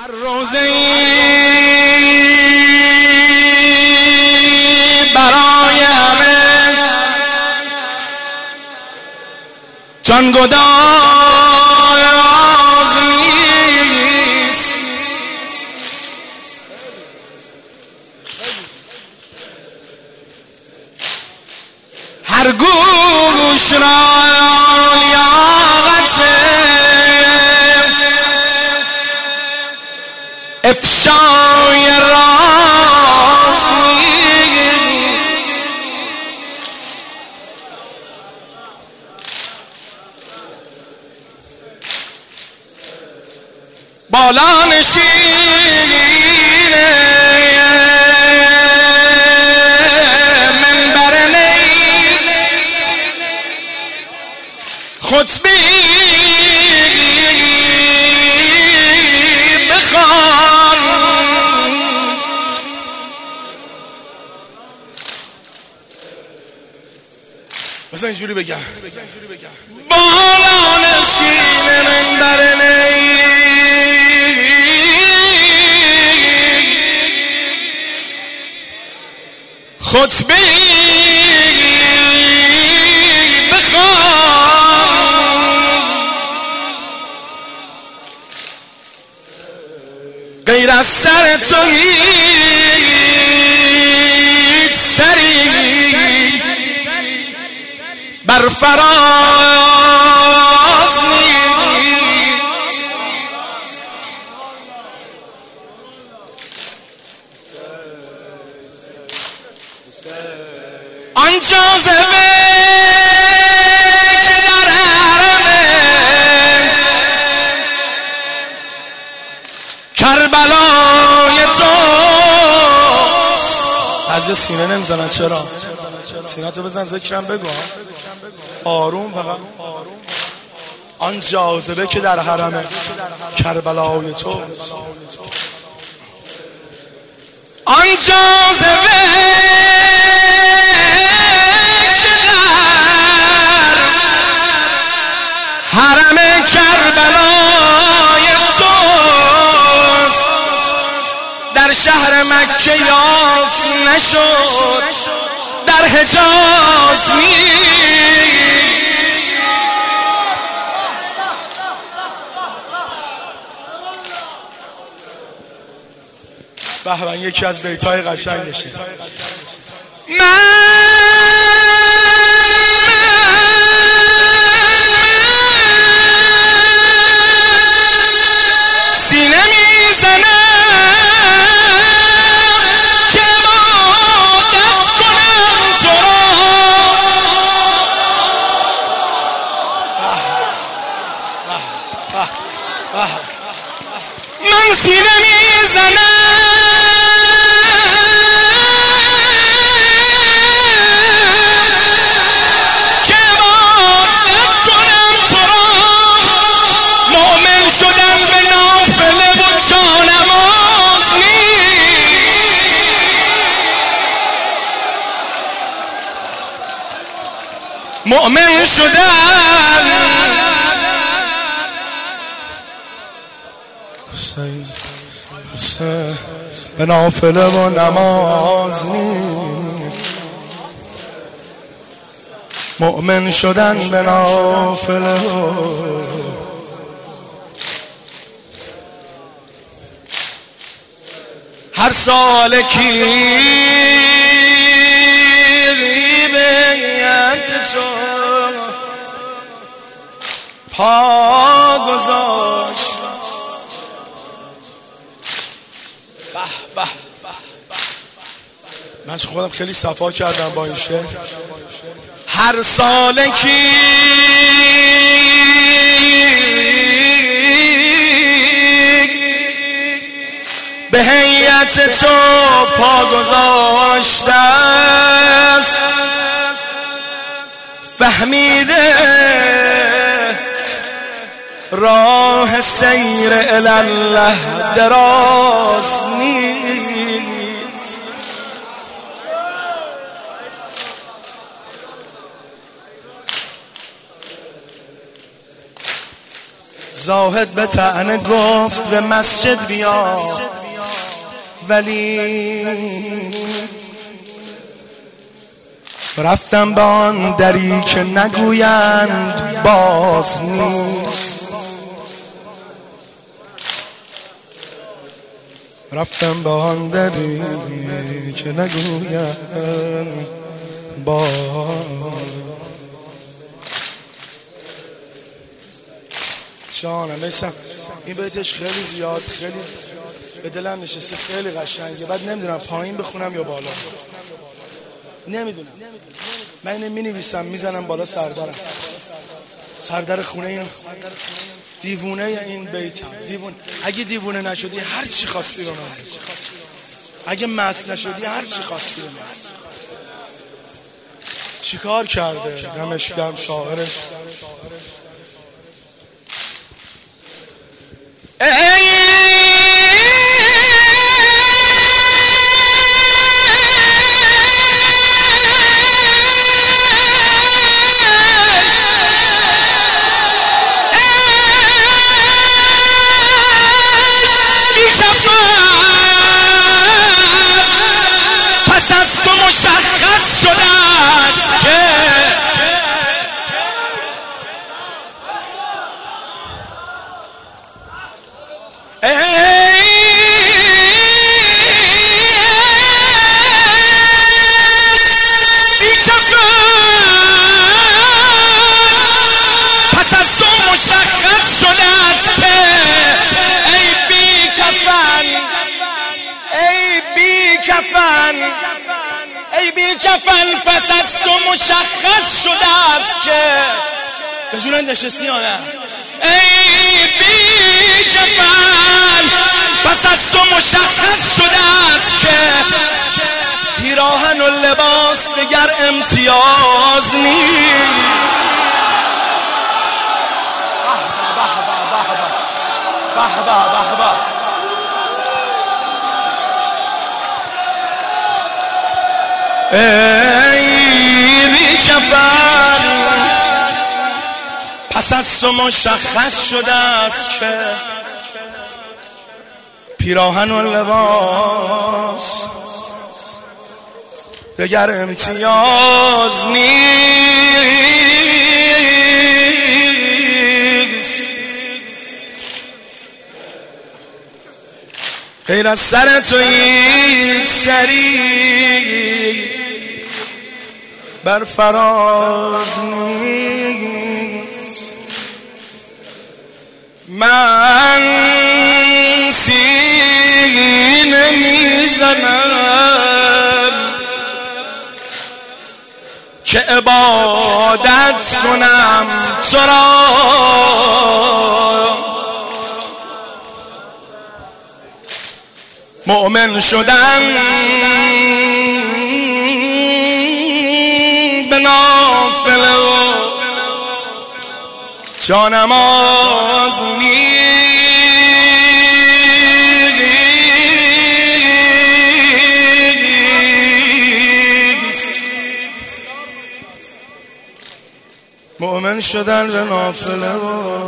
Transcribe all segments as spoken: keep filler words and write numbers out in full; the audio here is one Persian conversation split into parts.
هر روزی برای همه جانگداز نیست. هر گوش را لیاقت افشای راز نیست. بالا نشین منبر نی خطبی بخوان، مثلا اینجوری بگم بالا نشین منبر نی خطبی بخوان، غیر از سر تو هیچ سری بر فراز نیست. آن جاذبه که در حرم کربلای توست. از یه سینه نمیزنن چرا؟ سینه تو بزن ذکرم بگو آروم فقط. آن جاذبه که در حرم کربلای توست، آن جاذبه که در حرم کربلای توست در شهر مکه یافت نشد، در حجاز نیست. بهمن یکی از بیتای قشنگشه. من سینه میزنم که عبادت کنم تو را. من سینه میزنم مؤمن شدن به نافله و نماز نیست. مؤمن شدن به نافله هر سالکی تو پا گذاشت. به به من چه خودم خیلی صفا کردم با این شعر. هر سالکی به هیئت تو پا گذاشته است، فهمیده راه سیر الله دراز نیست. زاهد به طعنه گفت به مسجد بیا، ولی رفتم به آن دری که نگویند باز نیست. رفتم به آن دری که نگویند باز. جانم میسم این بیتش خیلی زیاد خیلی به دلم نشسته، خیلی قشنگه. بعد نمیدونم پایین بخونم یا بالا، نمیدونم. من اینو مینویسم میزنم بالا سردرم، سردر خونه اینو. دیوونه این بیتم دیوونه. اگه دیوونه نشدی هر چی خواستی رو ناز، اگه مست نشدی هر چی خواستی رو ناز. چیکار کرده دمشکم شاعرش؟ مشخص شده است که ای بی‌کفن، پس از تو مشخص شده است که ای بی‌کفن، ای بی‌کفن، ای بی کفن، پس از تو مشخص شده است که به جون نشستی یا نه؟ ای بی کفن، پس از تو مشخص شده است که پیراهن و لباس دیگر امتیاز نیست. به به به به ای بی کفن، پس از تو مشخص شده است که پیراهن و لباس دیگر امتیاز نیست. غیر از سر تو یک سری بر فراز نیست. من سینه میزنم که عبادت کنم تو را، مؤمن شدن به نافله و جانماز نیست. مؤمن شدن به نافله و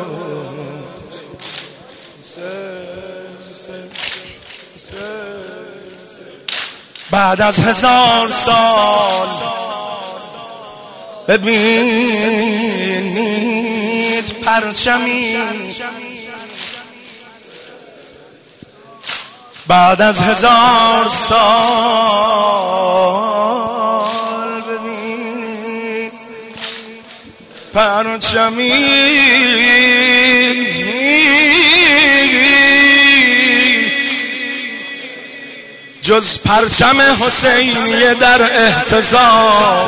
بعد از هزار سال ببینید پرچمی، بعد از هزار سال ببینید پرچمی، جز پرچم حسینیه در اهتزاز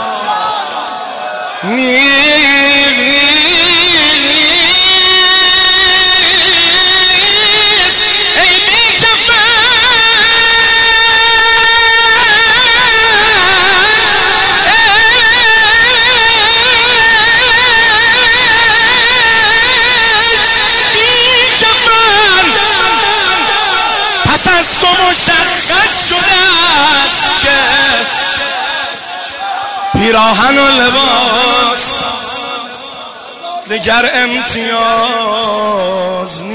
نیست. ای بی‌کفن، بی‌کفن، پس از تو مشخص شده است که پیراهن و لباس دگر امتیاز